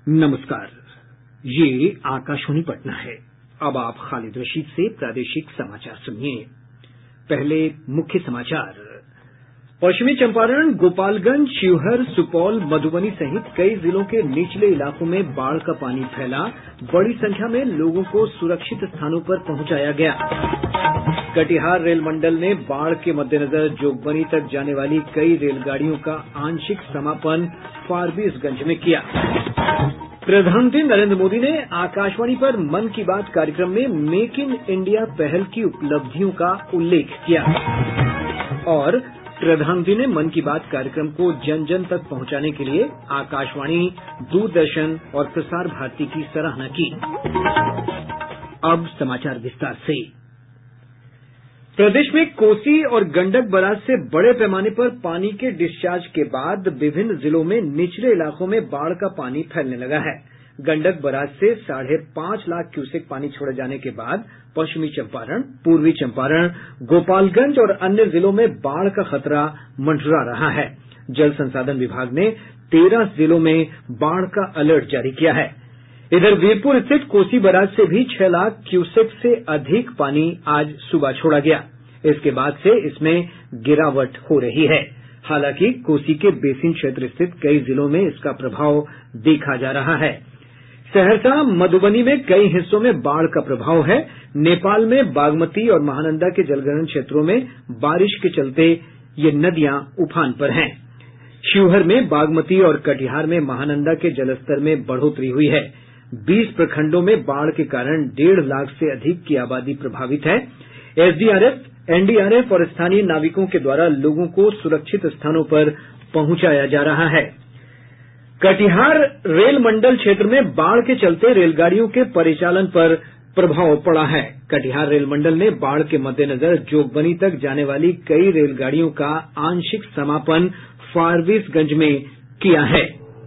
नमस्कार, ये आकाशवाणी पटना है। अब आप खालिद रशीद से प्रादेशिक समाचार सुनिए। पहले मुख्य समाचार। पश्चिमी चंपारण, गोपालगंज, शिवहर, सुपौल, मधुबनी सहित कई जिलों के निचले इलाकों में बाढ़ का पानी फैला। बड़ी संख्या में लोगों को सुरक्षित स्थानों पर पहुंचाया गया। कटिहार रेल मंडल ने बाढ़ के मद्देनजर जोगबनी तक जाने वाली कई रेलगाड़ियों का आंशिक समापन फारबिसगंज में किया। प्रधानमंत्री नरेंद्र मोदी ने आकाशवाणी पर मन की बात कार्यक्रम में मेक इन इंडिया पहल की उपलब्धियों का उल्लेख किया और प्रधानमंत्री ने मन की बात कार्यक्रम को जन जन तक पहुंचाने के लिए आकाशवाणी, दूरदर्शन और प्रसार भारती की सराहना की। अब समाचार विस्तार से। प्रदेश में कोसी और गंडक बराज से बड़े पैमाने पर पानी के डिस्चार्ज के बाद विभिन्न जिलों में निचले इलाकों में बाढ़ का पानी फैलने लगा है। गंडक बराज से 5.5 लाख क्यूसेक पानी छोड़े जाने के बाद पश्चिमी चंपारण, पूर्वी चंपारण, गोपालगंज और अन्य जिलों में बाढ़ का खतरा मंडरा रहा है। जल संसाधन विभाग ने 13 जिलों में बाढ़ का अलर्ट जारी किया है। इधर वीरपुर स्थित कोसी बराज से भी 6 लाख क्यूसेक से अधिक पानी आज सुबह छोड़ा गया। इसके बाद से इसमें गिरावट हो रही है। हालांकि कोसी के बेसिन क्षेत्र स्थित कई जिलों में इसका प्रभाव देखा जा रहा है। सहरसा, मधुबनी में कई हिस्सों में बाढ़ का प्रभाव है। नेपाल में बागमती और महानंदा के जलग्रहण क्षेत्रों में बारिश के चलते ये नदियां उफान पर हैं। शिवहर में बागमती और कटिहार में महानंदा के जलस्तर में बढ़ोतरी हुई है। 20 प्रखंडों में बाढ़ के कारण 1.5 लाख से अधिक की आबादी प्रभावित है। एसडीआरएफ, एनडीआरएफ और स्थानीय नाविकों के द्वारा लोगों को सुरक्षित स्थानों पर पहुंचाया जा रहा है। कटिहार रेल मंडल क्षेत्र में बाढ़ के चलते रेलगाड़ियों के परिचालन पर प्रभाव पड़ा है। कटिहार रेल मंडल ने बाढ़ के मद्देनजर जोगबनी तक जाने वाली कई रेलगाड़ियों का आंशिक समापन फारबिसगंज में किया है।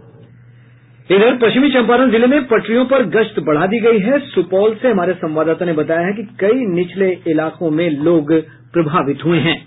इधर पश्चिमी चंपारण जिले में पटरियों पर गश्त बढ़ा दी गई है। सुपौल से हमारे संवाददाता ने बताया है कि कई निचले इलाकों में लोग प्रभावित हुए हैं।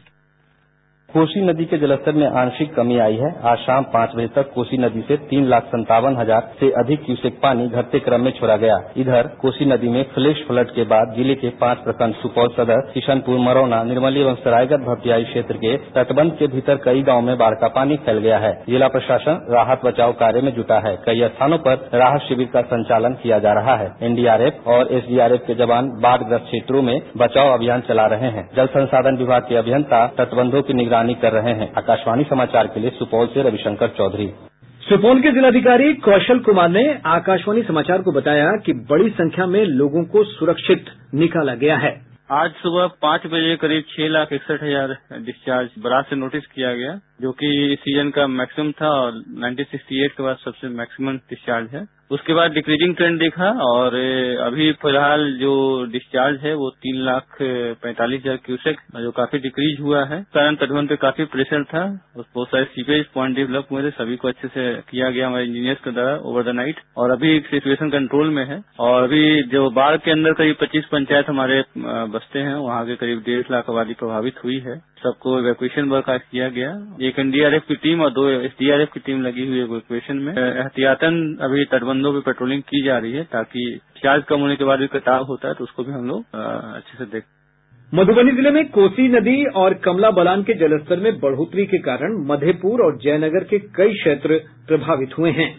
कोसी नदी के जलस्तर में आंशिक कमी आई है। आज शाम 5 बजे तक कोसी नदी से 3,57,000 से अधिक क्यूसेक पानी घटते क्रम में छोड़ा गया। इधर कोसी नदी में फ्लैश फ्लड के बाद जिले के 5 प्रखंड सुपौल सदर, किशनपुर, मरौना, निर्मली एवं सरायगढ़ भपटियाही क्षेत्र के तटबंध के भीतर कई गाँव में बाढ़ का पानी फैल गया है। जिला प्रशासन राहत बचाव कार्य में जुटा है। कई स्थानों पर राहत शिविर का संचालन किया जा रहा है। एनडीआरएफ और एसडीआरएफ के जवान बाढ़ग्रस्त क्षेत्रों में बचाव अभियान चला रहे हैं। जल संसाधन विभाग के अभियंता तटबंधों की निगरानी कर रहे हैं। आकाशवाणी समाचार के लिए सुपौल से रविशंकर चौधरी। सुपौल के जिलाधिकारी कौशल कुमार ने आकाशवाणी समाचार को बताया कि बड़ी संख्या में लोगों को सुरक्षित निकाला गया है। आज सुबह 5 बजे करीब 6,61,000 डिस्चार्ज बराज से नोटिस किया गया, जो कि इस सीजन का मैक्सिमम था और 1968 के बाद सबसे मैक्सिमम डिस्चार्ज है। उसके बाद डिक्रीजिंग ट्रेंड देखा और अभी फिलहाल जो डिस्चार्ज है वो 3,45,000 क्यूसेक, जो काफी डिक्रीज हुआ है। कारण तटबंध पे काफी प्रेशर था, बहुत सारे सीपेज पॉइंट डेवलप हुए थे, सभी को अच्छे से किया गया हमारे इंजीनियर्स के द्वारा ओवर द नाइट, और अभी सिचुएशन कंट्रोल में है। और अभी जो बाढ़ के अंदर करीब 25 पंचायत हमारे बसते हैं, वहाँ के करीब 1.5 लाख आबादी प्रभावित हुई है। सबको इवैक्यूएशन वर्क आज किया गया। एक एनडीआरएफ की टीम और 2 एसडीआरएफ की टीम लगी हुई है इवैक्यूएशन में। एहतियातन अभी तटबंधों पे पेट्रोलिंग की जा रही है, ताकि चार्ज कम होने के बाद भी कटाव होता है तो उसको भी हम लोग अच्छे से देख। मधुबनी जिले में कोसी नदी और कमला बलान के जलस्तर में बढ़ोतरी के कारण मधेपुर और जयनगर के कई क्षेत्र प्रभावित हुए हैं।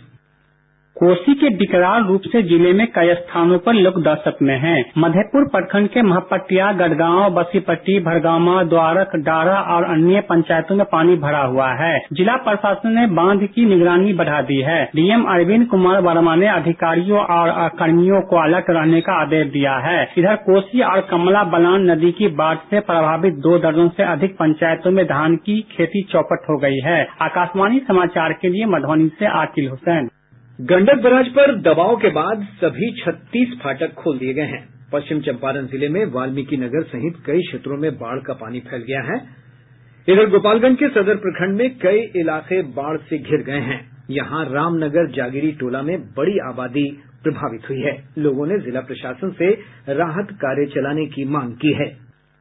कोसी के विकराल रूप से जिले में कई स्थानों पर लोग दहशत में हैं। मधेपुर प्रखंड के महपटिया, गढ़गांव, बसीपट्टी, भरगामा, द्वारक, डारा और अन्य पंचायतों में पानी भरा हुआ है। जिला प्रशासन ने बांध की निगरानी बढ़ा दी है। डीएम अरविंद कुमार वर्मा ने अधिकारियों और कर्मियों को अलर्ट रहने का आदेश दिया है। इधर कोसी और कमला बलान नदी की बाढ़ से प्रभावित 2 दर्जन से अधिक पंचायतों में धान की खेती चौपट हो गई है। आकाशवाणी समाचार के लिए मधुबनी से आकिल हुसैन। गंडक बराज पर दबाव के बाद सभी 36 फाटक खोल दिए गए हैं। पश्चिम चंपारण जिले में वाल्मीकि नगर सहित कई क्षेत्रों में बाढ़ का पानी फैल गया है। इधर गोपालगंज के सदर प्रखंड में कई इलाके बाढ़ से घिर गए हैं। यहाँ रामनगर जागिरी टोला में बड़ी आबादी प्रभावित हुई है। लोगों ने जिला प्रशासन से राहत कार्य चलाने की मांग की है।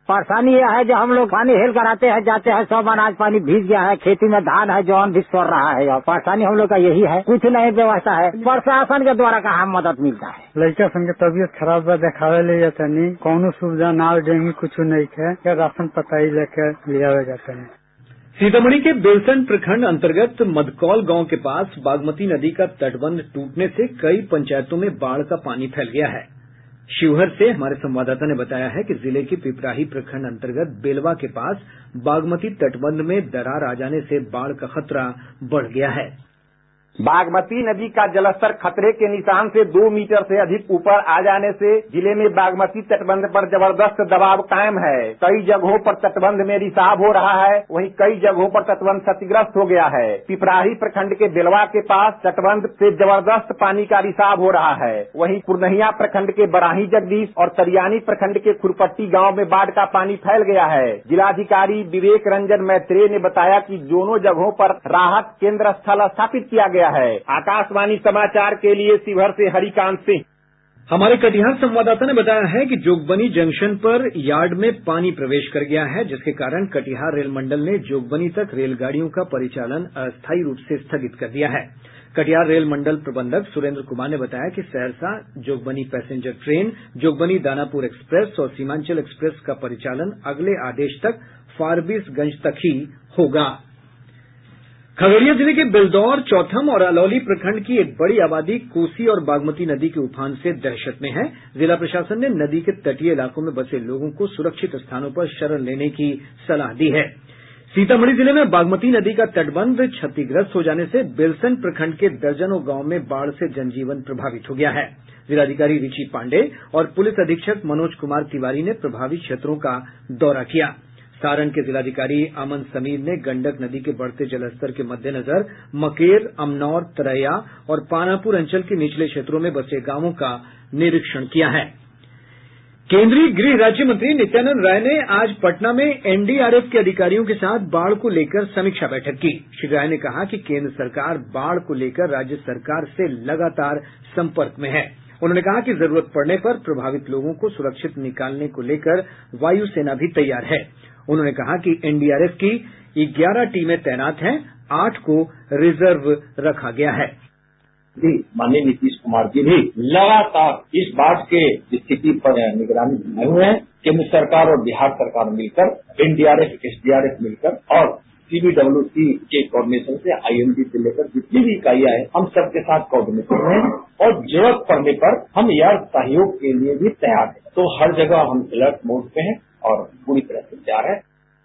परेशानी यह है जो हम लोग पानी हेल कर आते हैं जाते हैं, सब अनाज पानी भीग गया है, खेती में धान है जौन भी सड़ रहा है। और परेशानी हम लोग का यही है, कुछ नहीं व्यवस्था है, प्रशासन के द्वारा कहाँ मदद मिलता है। लड़का सन के तबियत खराब बा, देखावे ले जाता नहीं, कौनो सुविधा ना देंगे, कुछ नहीं है, राशन पता ही लेकर लिया जाता है। सीतामढ़ी के बेलसंड प्रखंड अंतर्गत मधकौल गांव के पास बागमती नदी का तटबंध टूटने से कई पंचायतों में बाढ़ का पानी फैल गया है। शिवहर से हमारे संवाददाता ने बताया है कि जिले के पिपराही प्रखंड अंतर्गत बेलवा के पास बागमती तटबंध में दरार आ जाने से बाढ़ का खतरा बढ़ गया है। बागमती नदी का जलस्तर खतरे के निशान से 2 मीटर से अधिक ऊपर आ जाने से जिले में बागमती तटबंध पर जबरदस्त दबाव कायम है। कई जगहों पर तटबंध में रिसाव हो रहा है, वहीं कई जगहों पर तटबंध क्षतिग्रस्त हो गया है। पिपराही प्रखंड के बेलवा के पास तटबंध से जबरदस्त पानी का रिसाव हो रहा है। वहीं पुरनहिया प्रखंड के बराही जगदीश और तरियानी प्रखंड के खुरपट्टी गाँव में बाढ़ का पानी फैल गया है। जिलाधिकारी विवेक रंजन मैत्रेय ने बताया कि दोनों जगहों पर राहत केंद्र स्थल स्थापित किया गया है। आकाशवाणी समाचार के लिए शिवहर से हरिकांत सिंह। हमारे कटिहार संवाददाता ने बताया है कि जोगबनी जंक्शन पर यार्ड में पानी प्रवेश कर गया है, जिसके कारण कटिहार रेल मंडल ने जोगबनी तक रेलगाड़ियों का परिचालन अस्थायी रूप से स्थगित कर दिया है। कटिहार रेल मंडल प्रबंधक सुरेंद्र कुमार ने बताया कि Saharsa Jogbani passenger train, Jogbani Danapur express और सीमांचल एक्सप्रेस का परिचालन अगले आदेश तक फारबिसगंज तक ही होगा। खगड़िया जिले के बेलदौर, चौथम और अलौली प्रखंड की एक बड़ी आबादी कोसी और बागमती नदी के उफान से दहशत में है। जिला प्रशासन ने नदी के तटीय इलाकों में बसे लोगों को सुरक्षित स्थानों पर शरण लेने की सलाह दी है। सीतामढ़ी जिले में बागमती नदी का तटबंध क्षतिग्रस्त हो जाने से बेलसंड प्रखंड के दर्जनों गांव में बाढ़ से जनजीवन प्रभावित हो गया है। जिलाधिकारी रिची पांडेय और पुलिस अधीक्षक मनोज कुमार तिवारी ने प्रभावित क्षेत्रों का दौरा किया। सारण के जिलाधिकारी अमन समीर ने गंडक नदी के बढ़ते जलस्तर के मद्देनजर मकेर, अमनौर, तरैया और पानापुर अंचल के निचले क्षेत्रों में बसे गांवों का निरीक्षण किया है। केंद्रीय गृह राज्य मंत्री नित्यानंद राय ने आज पटना में एनडीआरएफ के अधिकारियों के साथ बाढ़ को लेकर समीक्षा बैठक की। श्री राय ने कहा कि केंद्र सरकार बाढ़ को लेकर राज्य सरकार से लगातार संपर्क में है। उन्होंने कहा कि जरूरत पड़ने पर प्रभावित लोगों को सुरक्षित निकालने को लेकर वायुसेना भी तैयार है। उन्होंने कहा कि एनडीआरएफ की 11 टीमें तैनात हैं, 8 को रिजर्व रखा गया है। माननीय नीतीश कुमार जी भी लगातार इस बाढ़ के स्थिति पर निगरानी बनाए हुए हैं। केंद्र सरकार और बिहार सरकार मिलकर एनडीआरएफ, एसडीआरएफ मिलकर और सीबीडब्ल्यूसी के कोऑर्डिनेशन से आईएमडी से लेकर जितनी भी इकाइयां हैं, हम सबके साथ कोऑर्डिनेशन में हैं और जरूरत पड़ने पर हम यार सहयोग के लिए भी तैयार हैं। तो हर जगह हम अलर्ट मोड पे हैं और पूरी तरह से तैयार है।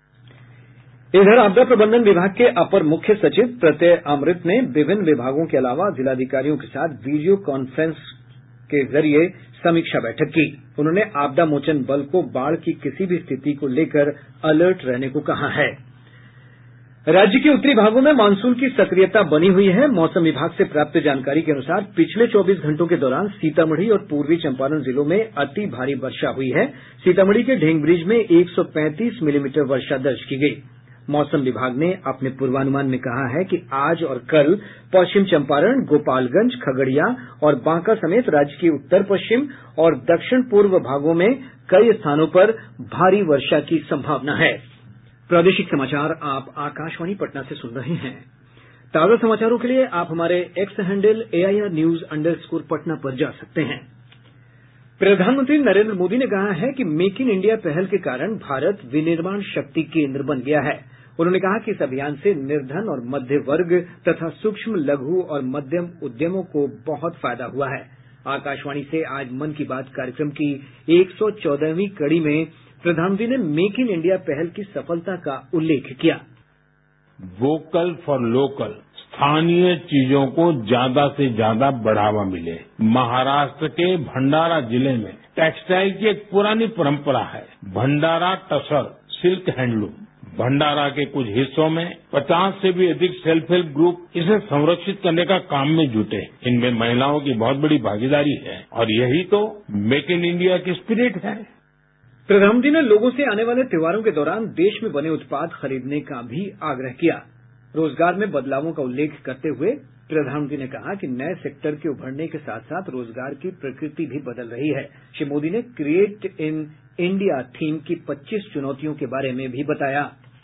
इधर आपदा प्रबंधन विभाग के अपर मुख्य सचिव प्रत्यय अमृत ने विभिन्न विभागों के अलावा जिलाधिकारियों के साथ वीडियो कॉन्फ्रेंस के जरिए समीक्षा बैठक की। उन्होंने आपदा मोचन बल को बाढ़ की किसी भी स्थिति को लेकर अलर्ट रहने को कहा है। राज्य के उत्तरी भागों में मानसून की सक्रियता बनी हुई है। मौसम विभाग से प्राप्त जानकारी के अनुसार पिछले 24 घंटों के दौरान सीतामढ़ी और पूर्वी चंपारण जिलों में अति भारी वर्षा हुई है। सीतामढ़ी के ढेंगब्रिज में 135 मिलीमीटर वर्षा दर्ज की गयी। मौसम विभाग ने अपने पूर्वानुमान में कहा है कि आज और कल पश्चिम चंपारण, गोपालगंज, खगड़िया और बांका समेत राज्य के उत्तर पश्चिम और दक्षिण पूर्व भागों में कई स्थानों पर भारी वर्षा की संभावना है। प्रादेशिक समाचार आप आकाशवाणी पटना से सुन रहे हैं। ताजा समाचारों के लिए आप हमारे एक्स हैंडल AIR_News_ पर जा सकते हैं। प्रधानमंत्री नरेंद्र मोदी ने कहा है कि मेक इन इंडिया पहल के कारण भारत विनिर्माण शक्ति केंद्र बन गया है। उन्होंने कहा कि इस अभियान से निर्धन और मध्य वर्ग तथा सूक्ष्म, लघु और मध्यम उद्यमों को बहुत फायदा हुआ है। आकाशवाणी से आज मन की बात कार्यक्रम की 114वीं कड़ी में प्रधानमंत्री ने मेक इन इंडिया पहल की सफलता का उल्लेख किया। वोकल फॉर लोकल, स्थानीय चीजों को ज्यादा से ज्यादा बढ़ावा मिले। महाराष्ट्र के भंडारा जिले में टेक्सटाइल की एक पुरानी परंपरा है, भंडारा टसर सिल्क हैंडलूम। भंडारा के कुछ हिस्सों में 50 से भी अधिक सेल्फ हेल्प ग्रुप इसे संरक्षित करने का काम में जुटे। इनमें महिलाओं की बहुत बड़ी भागीदारी है और यही तो मेक इन इंडिया की स्पिरिट है। प्रधानमंत्री ने लोगों से आने वाले त्योहारों के दौरान देश में बने उत्पाद खरीदने का भी आग्रह किया। रोजगार में बदलावों का उल्लेख करते हुए प्रधानमंत्री ने कहा कि नए सेक्टर के उभरने के साथ साथ रोजगार की प्रकृति भी बदल रही है। श्री मोदी ने क्रिएट इन इंडिया थीम की 25 चुनौतियों के बारे में भी बताया।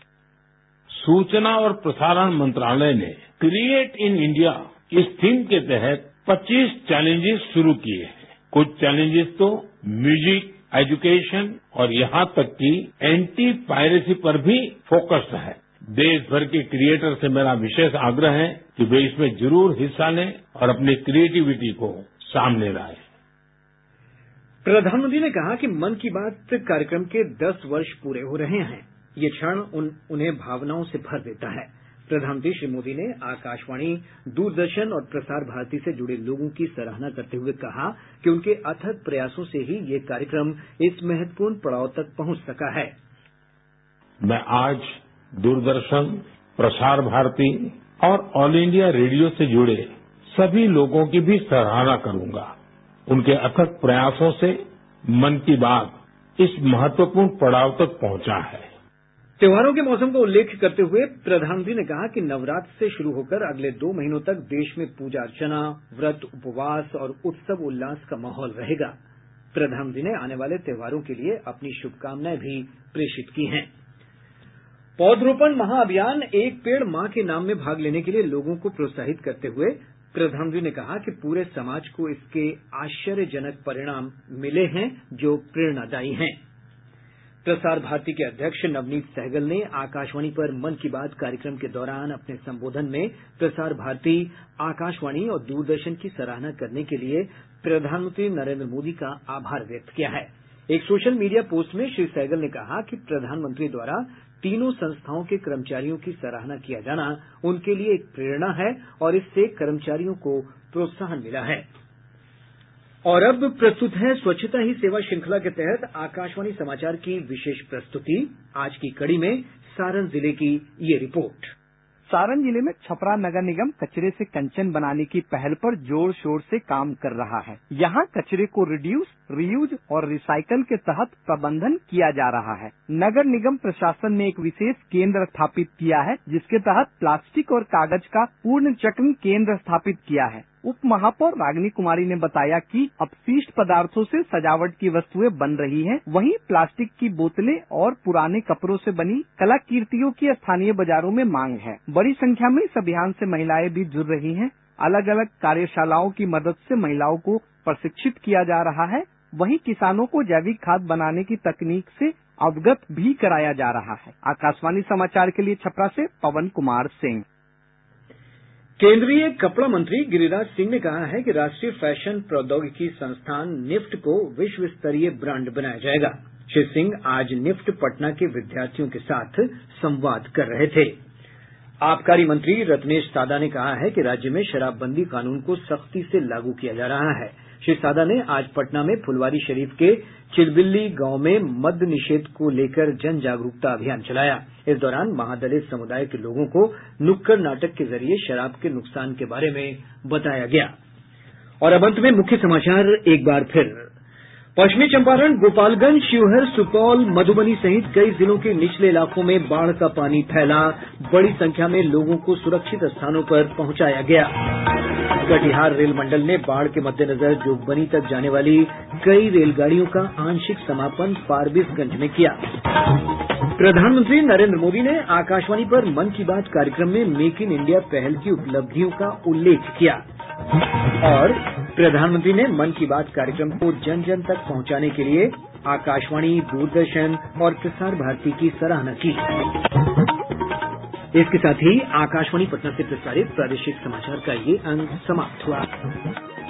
सूचना और प्रसारण मंत्रालय ने क्रिएट इन इंडिया इस थीम के तहत 25 चैलेंजेस शुरू किए हैं। कुछ चैलेंजेस तो म्यूजिक, एजुकेशन और यहाँ तक कि एंटी पायरेसी पर भी फोकस्ड है। देश भर के क्रिएटर से मेरा विशेष आग्रह है कि वे इसमें जरूर हिस्सा लें और अपनी क्रिएटिविटी को सामने लाएं। प्रधानमंत्री ने कहा कि मन की बात कार्यक्रम के 10 वर्ष पूरे हो रहे हैं। ये क्षण उन्हें भावनाओं से भर देता है। प्रधानमंत्री श्री मोदी ने आकाशवाणी, दूरदर्शन और प्रसार भारती से जुड़े लोगों की सराहना करते हुए कहा कि उनके अथक प्रयासों से ही ये कार्यक्रम इस महत्वपूर्ण पड़ाव तक पहुंच सका है। मैं आज दूरदर्शन, प्रसार भारती और ऑल इंडिया रेडियो से जुड़े सभी लोगों की भी सराहना करूंगा। उनके अथक प्रयासों से मन की बात इस महत्वपूर्ण पड़ाव तक पहुंचा है। त्योहारों के मौसम का उल्लेख करते हुए प्रधानमंत्री ने कहा कि नवरात्र से शुरू होकर अगले 2 महीनों तक देश में पूजा अर्चना, व्रत, उपवास और उत्सव उल्लास का माहौल रहेगा। प्रधानमंत्री ने आने वाले त्योहारों के लिए अपनी शुभकामनाएं भी प्रेषित की हैं। पौधरोपण महाअभियान एक पेड़ मां के नाम में भाग लेने के लिए लोगों को प्रोत्साहित करते हुए प्रधानमंत्री ने कहा कि पूरे समाज को इसके आश्चर्यजनक परिणाम मिले हैं जो प्रेरणादायी हैं। प्रसार भारती के अध्यक्ष नवनीत सहगल ने आकाशवाणी पर मन की बात कार्यक्रम के दौरान अपने संबोधन में प्रसार भारती, आकाशवाणी और दूरदर्शन की सराहना करने के लिए प्रधानमंत्री नरेंद्र मोदी का आभार व्यक्त किया है। एक सोशल मीडिया पोस्ट में श्री सहगल ने कहा कि प्रधानमंत्री द्वारा तीनों संस्थाओं के कर्मचारियों की सराहना किया जाना उनके लिए एक प्रेरणा है और इससे कर्मचारियों को प्रोत्साहन मिला है। और अब प्रस्तुत है स्वच्छता ही सेवा श्रृंखला के तहत आकाशवाणी समाचार की विशेष प्रस्तुति। आज की कड़ी में सारण जिले की ये रिपोर्ट। सारण जिले में छपरा नगर निगम कचरे से कंचन बनाने की पहल पर जोर शोर से काम कर रहा है। यहाँ कचरे को रिड्यूस, रीयूज और रिसाइकल के तहत प्रबंधन किया जा रहा है। नगर निगम प्रशासन ने एक विशेष केंद्र स्थापित किया है, जिसके तहत प्लास्टिक और कागज का पूर्ण चक्र केंद्र स्थापित किया है। उप महापौर रागिनी कुमारी ने बताया कि अपशिष्ट पदार्थों से सजावट की वस्तुएं बन रही हैं, वहीं प्लास्टिक की बोतलें और पुराने कपड़ों से बनी कलाकृतियों की स्थानीय बाजारों में मांग है। बड़ी संख्या में इस अभियान से महिलाएं भी जुड़ रही हैं। अलग अलग कार्यशालाओं की मदद से महिलाओं को प्रशिक्षित किया जा रहा है। वहीं किसानों को जैविक खाद बनाने की तकनीक से अवगत भी कराया जा रहा है। आकाशवाणी समाचार के लिए छपरा से पवन कुमार सिंह। केंद्रीय कपड़ा मंत्री गिरिराज सिंह ने कहा है कि राष्ट्रीय फैशन प्रौद्योगिकी संस्थान निफ्ट को विश्व स्तरीय ब्रांड बनाया जाएगा। श्री सिंह आज निफ्ट पटना के विद्यार्थियों के साथ संवाद कर रहे थे। आबकारी मंत्री रत्नेश सादा ने कहा है कि राज्य में शराबबंदी कानून को सख्ती से लागू किया जा रहा है। श्री सादा ने आज पटना में फुलवारी शरीफ के चिरबिल्ली गांव में मद्य निषेध को लेकर जन जागरूकता अभियान चलाया। इस दौरान महादलित समुदाय के लोगों को नुक्कड़ नाटक के जरिए शराब के नुकसान के बारे में बताया गया। और अब अंत में मुख्य समाचार एक बार फिर। पश्चिमी चंपारण, गोपालगंज, शिवहर, सुपौल, मधुबनी सहित कई जिलों के निचले इलाकों में बाढ़ का पानी फैला। बड़ी संख्या में लोगों को सुरक्षित स्थानों पर पहुंचाया गया। कटिहार रेल मंडल ने बाढ़ के मद्देनजर जोगबनी तक जाने वाली कई रेलगाड़ियों का आंशिक समापन फारबिसगंज में किया। प्रधानमंत्री नरेंद्र मोदी ने आकाशवाणी पर मन की बात कार्यक्रम में मेक इन इंडिया पहल की उपलब्धियों का उल्लेख किया। और प्रधानमंत्री ने मन की बात कार्यक्रम को जन जन तक पहुंचाने के लिए आकाशवाणी, दूरदर्शन और प्रसार भारती की सराहना की। इसके साथ ही आकाशवाणी पटना से प्रसारित प्रादेशिक समाचार का ये अंक समाप्त हुआ।